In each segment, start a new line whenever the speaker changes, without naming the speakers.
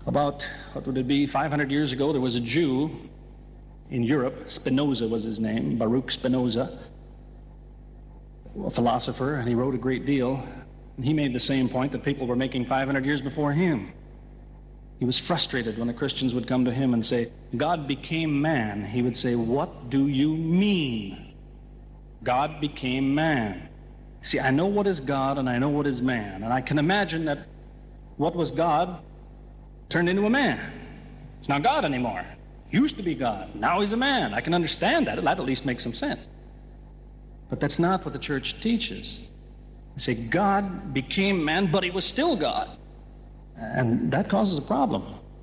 About, what would it be, 500 years ago, there was a Jew in Europe. Spinoza was his name, Baruch Spinoza, a philosopher, and he wrote a great deal. And he made the same point that people were making 500 years before him. He was frustrated when the Christians would come to him and say, God became man. He would say, what do you mean? God became man. See, I know what is God and I know what is man. And I can imagine that what was God turned into a man. It's not God anymore. He used to be God. Now he's a man. I can understand that. That at least makes some sense. But that's not what the church teaches. They say God became man, but he was still God. And that causes a problem.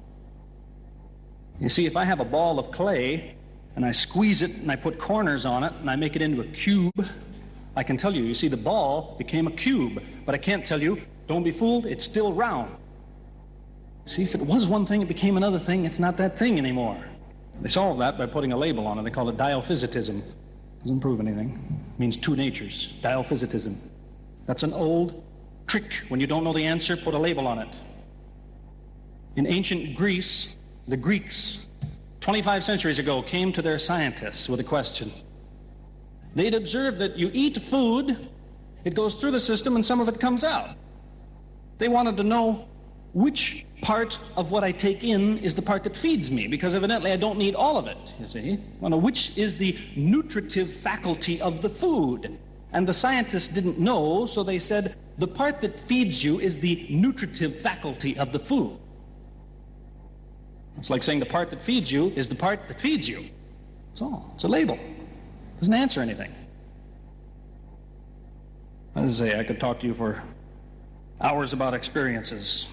You see, if I have a ball of clay and I squeeze it and I put corners on it and I make it into a cube, I can tell you, you see, the ball became a cube, but I can't tell you, don't be fooled, it's still round. See, if it was one thing, it became another thing, it's not that thing anymore. They solved that by putting a label on it. They call it diophysitism. Doesn't prove anything. It means two natures, diophysitism. That's an old trick. When you don't know the answer, put a label on it. In ancient Greece, the Greeks, 25 centuries ago, came to their scientists with a question. They'd observed that you eat food, it goes through the system, and some of it comes out. They wanted to know which part of what I take in is the part that feeds me, because evidently I don't need all of it, you see. Well, now, which is the nutritive faculty of the food? And the scientists didn't know, so they said, the part that feeds you is the nutritive faculty of the food. It's like saying the part that feeds you is the part that feeds you. That's all. It's a label. It doesn't answer anything. As I say, I could talk to you for hours about experiences.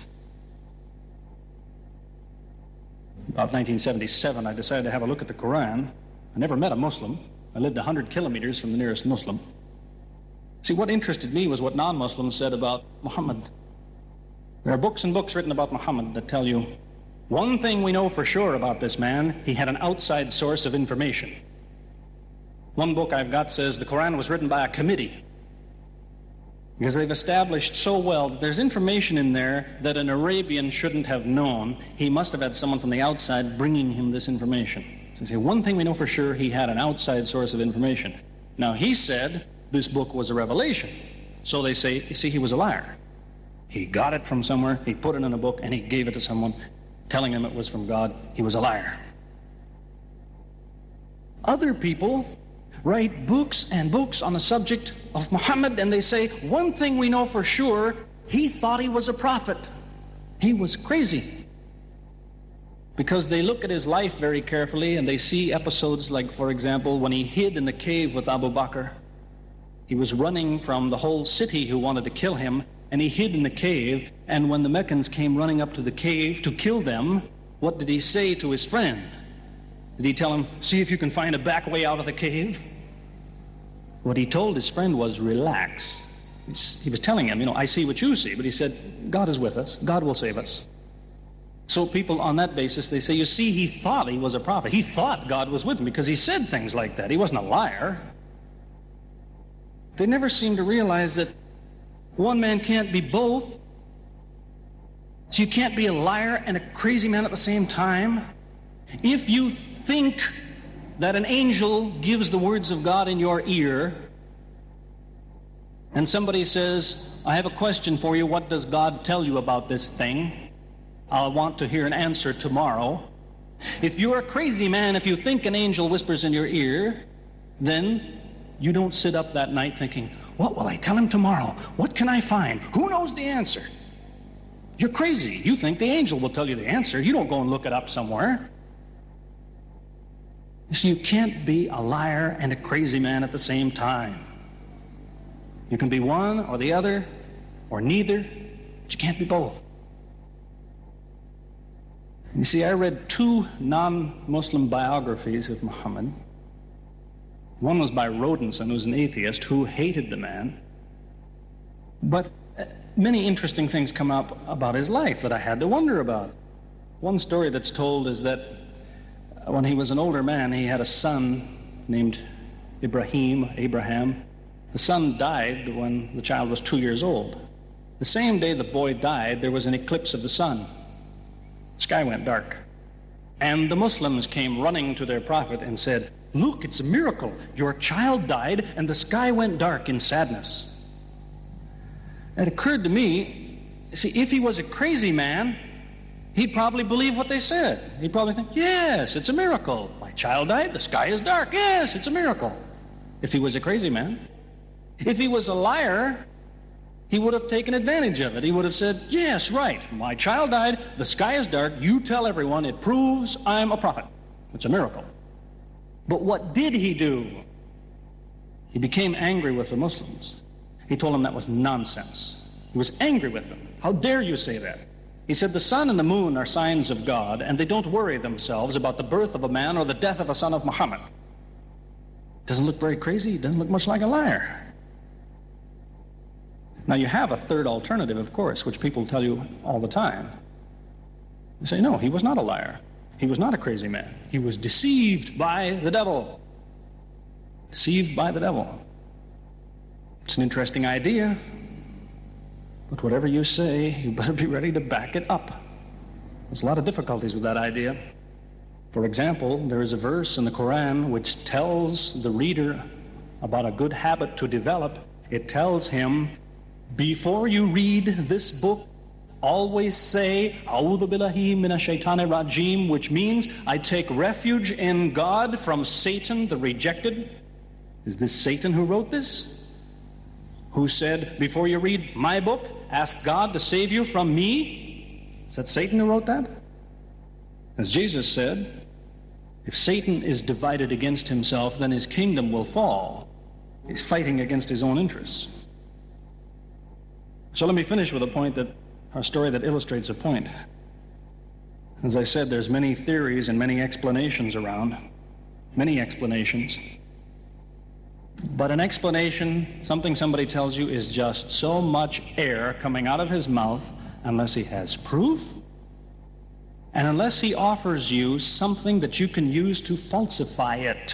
About 1977, I decided to have a look at the Quran. I never met a Muslim. I lived 100 kilometers from the nearest Muslim. See, what interested me was what non-Muslims said about Muhammad. There are books and books written about Muhammad that tell you, one thing we know for sure about this man, he had an outside source of information. One book I've got says the Quran was written by a committee, because they've established so well that there's information in there that an Arabian shouldn't have known. He must have had someone from the outside bringing him this information. So they say, one thing we know for sure, he had an outside source of information. Now, he said this book was a revelation. So they say, you see, he was a liar. He got it from somewhere, he put it in a book, and he gave it to someone, telling him it was from God. He was a liar. Other people write books and books on the subject of Muhammad, and they say, one thing we know for sure, he thought he was a prophet. He was crazy. Because they look at his life very carefully, and they see episodes like, for example, when he hid in the cave with Abu Bakr. He was running from the whole city who wanted to kill him, and he hid in the cave, and when the Meccans came running up to the cave to kill them, what did he say to his friend? Did he tell him, see if you can find a back way out of the cave? What he told his friend was, relax. He was telling him, I see what you see, but he said, God is with us. God will save us. So people on that basis, they say, you see, he thought he was a prophet. He thought God was with him because he said things like that. He wasn't a liar. They never seem to realize that one man can't be both. So you can't be a liar and a crazy man at the same time. If you think that an angel gives the words of God in your ear, and somebody says, I have a question for you, what does God tell you about this thing? I want to hear an answer tomorrow. If you're a crazy man, if you think an angel whispers in your ear, then you don't sit up that night thinking, what will I tell him tomorrow? What can I find? Who knows the answer? You're crazy. You think the angel will tell you the answer. You don't go and look it up somewhere. So you can't be a liar and a crazy man at the same time. You can be one or the other or neither, but you can't be both. You see, I read two non-Muslim biographies of Muhammad. One was by Rodenson, who's an atheist who hated the man. But many interesting things come up about his life that I had to wonder about. One story that's told is that when he was an older man, he had a son named Abraham. The son died when the child was 2 years old. The same day the boy died, there was an eclipse of the sun. Sky went dark. And the Muslims came running to their prophet and said, look, it's a miracle. Your child died and the sky went dark in sadness. It occurred to me, see, if he was a crazy man, he'd probably believe what they said. He'd probably think, yes, it's a miracle. My child died, the sky is dark. Yes, it's a miracle. If he was a crazy man. If he was a liar, he would have taken advantage of it. He would have said, yes, right, my child died, the sky is dark, you tell everyone, it proves I'm a prophet. It's a miracle. But what did he do? He became angry with the Muslims. He told them that was nonsense. He was angry with them. How dare you say that? He said the sun and the moon are signs of God, and they don't worry themselves about the birth of a man or the death of a son of Muhammad. Doesn't look very crazy. Doesn't look much like a liar. Now you have a third alternative, of course, which people tell you all the time. They say, no, he was not a liar. He was not a crazy man. He was deceived by the devil. Deceived by the devil. It's an interesting idea. But whatever you say, you better be ready to back it up. There's a lot of difficulties with that idea. For example, there is a verse in the Quran which tells the reader about a good habit to develop. It tells him, before you read this book, always say, A'udhu billahi minash shaitanir rajim, which means, I take refuge in God from Satan the rejected. Is this Satan who wrote this? Who said, before you read my book, ask God to save you from me? Is that Satan who wrote that? As Jesus said, if Satan is divided against himself, then his kingdom will fall. He's fighting against his own interests. So let me finish with a story that illustrates a point. As I said, there's many theories and many explanations around. Many explanations. But an explanation, something somebody tells you, is just so much air coming out of his mouth unless he has proof and unless he offers you something that you can use to falsify it.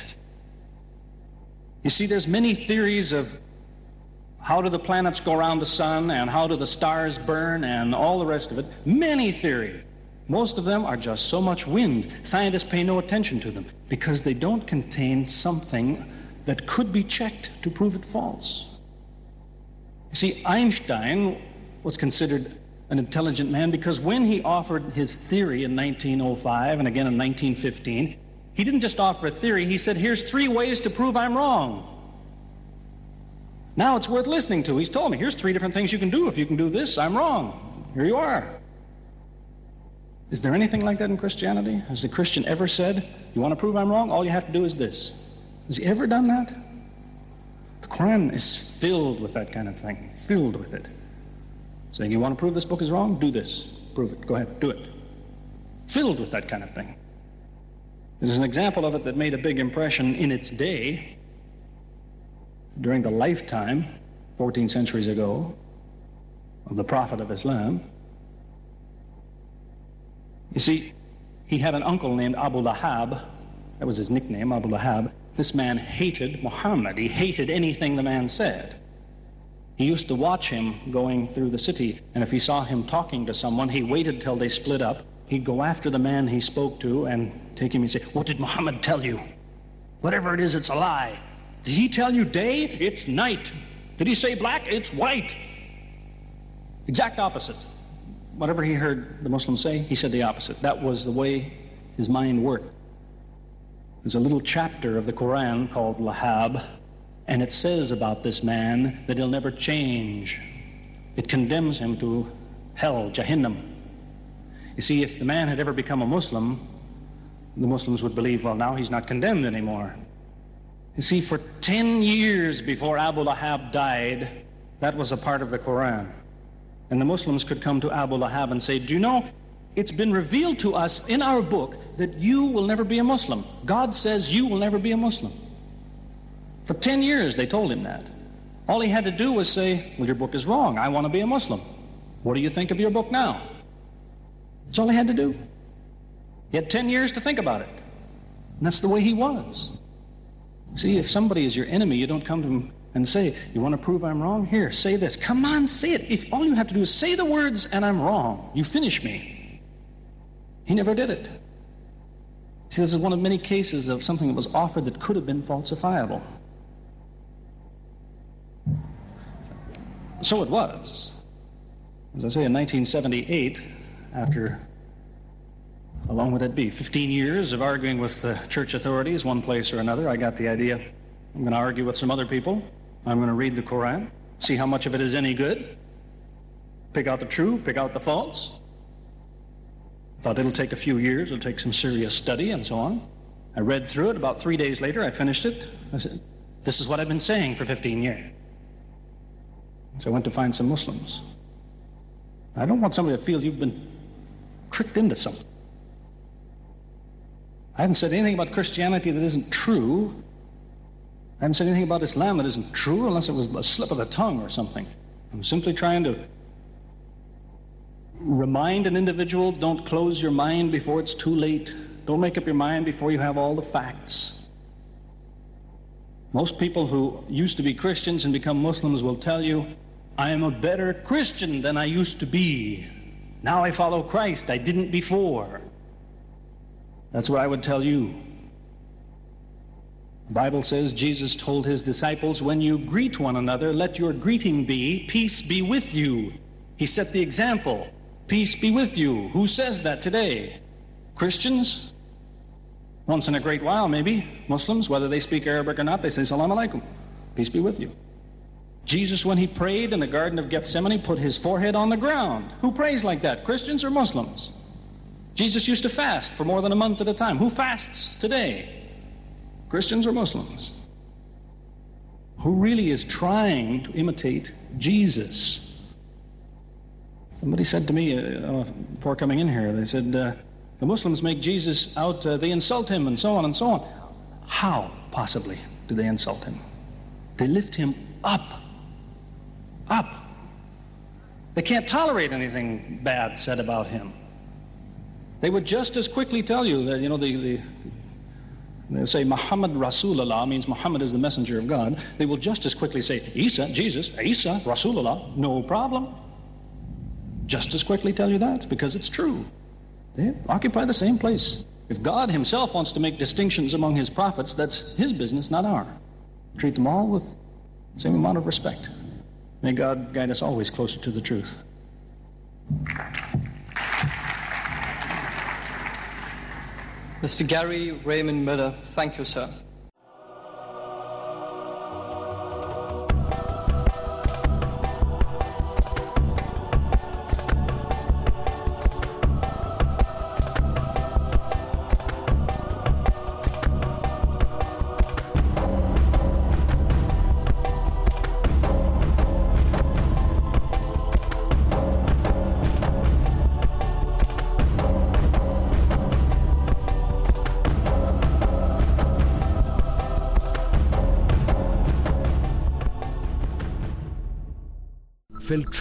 You see, there's many theories of how do the planets go around the sun and how do the stars burn and all the rest of it. Many theories. Most of them are just so much wind. Scientists pay no attention to them because they don't contain something that could be checked to prove it false. You see, Einstein was considered an intelligent man because when he offered his theory in 1905 and again in 1915, he didn't just offer a theory, he said, here's 3 ways to prove I'm wrong. Now it's worth listening to. He's told me, here's 3 different things you can do. If you can do this, I'm wrong. Here you are. Is there anything like that in Christianity? Has the Christian ever said, you want to prove I'm wrong? All you have to do is this. Has he ever done that? The Quran is filled with that kind of thing. Filled with it. Saying, you want to prove this book is wrong? Do this. Prove it. Go ahead. Do it. Filled with that kind of thing. There's an example of it that made a big impression in its day. During the lifetime, 14 centuries ago, of the Prophet of Islam. You see, he had an uncle named Abu Lahab. That was his nickname, Abu Lahab. This man hated Muhammad. He hated anything the man said. He used to watch him going through the city, and if he saw him talking to someone, he waited till they split up. He'd go after the man he spoke to and take him and say, what did Muhammad tell you? Whatever it is, it's a lie. Did he tell you day? It's night. Did he say black? It's white. Exact opposite. Whatever he heard the Muslims say, he said the opposite. That was the way his mind worked. There's a little chapter of the Quran called Lahab, and it says about this man that he'll never change. It condemns him to hell, Jahannam. You see, if the man had ever become a Muslim, the Muslims would believe, well, now he's not condemned anymore. You see, for 10 years before Abu Lahab died, that was a part of the Quran. And the Muslims could come to Abu Lahab and say, do you know, it's been revealed to us in our book that you will never be a Muslim. God says you will never be a Muslim. For 10 years they told him that. All he had to do was say, well, your book is wrong. I want to be a Muslim. What do you think of your book now? That's all he had to do. He had 10 years to think about it. And that's the way he was. See, if somebody is your enemy, you don't come to him and say, you want to prove I'm wrong? Here, say this. Come on, say it. If all you have to do is say the words and I'm wrong, you finish me. He never did it. See, this is one of many cases of something that was offered that could have been falsifiable. So it was. As I say, in 1978, after, how long would that be, 15 years of arguing with the church authorities, one place or another, I got the idea, I'm going to argue with some other people. I'm going to read the Quran, see how much of it is any good, pick out the true, pick out the false. Thought it'll take a few years, it'll take some serious study and so on. I read through it. About 3 days later, I finished it. I said, this is what I've been saying for 15 years. So I went to find some Muslims. I don't want somebody to feel you've been tricked into something. I haven't said anything about Christianity that isn't true. I haven't said anything about Islam that isn't true, unless it was a slip of the tongue or something. I'm simply trying to remind an individual, don't close your mind before it's too late. Don't make up your mind before you have all the facts. Most people who used to be Christians and become Muslims will tell you, I am a better Christian than I used to be. Now I follow Christ. I didn't before. That's what I would tell you. The Bible says Jesus told his disciples, when you greet one another, let your greeting be, peace be with you. He set the example. Peace be with you. Who says that today? Christians? Once in a great while, maybe. Muslims, whether they speak Arabic or not, they say, Salam alaikum. Peace be with you. Jesus, when he prayed in the Garden of Gethsemane, put his forehead on the ground. Who prays like that, Christians or Muslims? Jesus used to fast for more than a month at a time. Who fasts today? Christians or Muslims? Who really is trying to imitate Jesus? Somebody said to me before coming in here, they said, the Muslims make Jesus out, they insult him and so on and so on. How, possibly, do they insult him? They lift him up. Up. They can't tolerate anything bad said about him. They would just as quickly tell you that, they say Muhammad Rasulullah means Muhammad is the messenger of God. They will just as quickly say, Isa, Jesus, Isa, Rasulullah, no problem. Just as quickly tell you that, because it's true. They occupy the same place. If God himself wants to make distinctions among his prophets, that's his business, not ours. Treat them all with the same amount of respect. May God guide us always closer to the truth.
Mr. Gary Raymond Miller, thank you, sir.
في